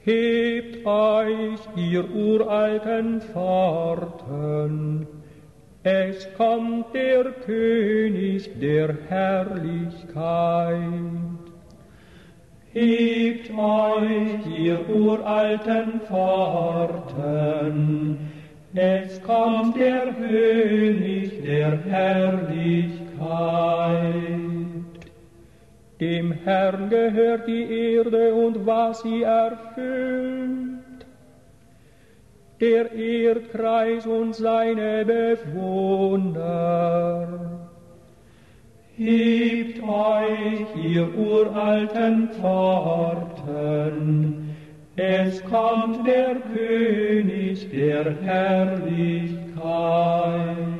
Hebt euch, ihr uralten Pforten, es kommt der König der Herrlichkeit. Hebt euch, ihr uralten Pforten, es kommt der König der Herrlichkeit. Dem Herrn gehört die Erde und was sie erfüllt, der Erdkreis und seine Bewohner. Hebt euch, ihr uralten Pforten, es kommt der König der Herrlichkeit.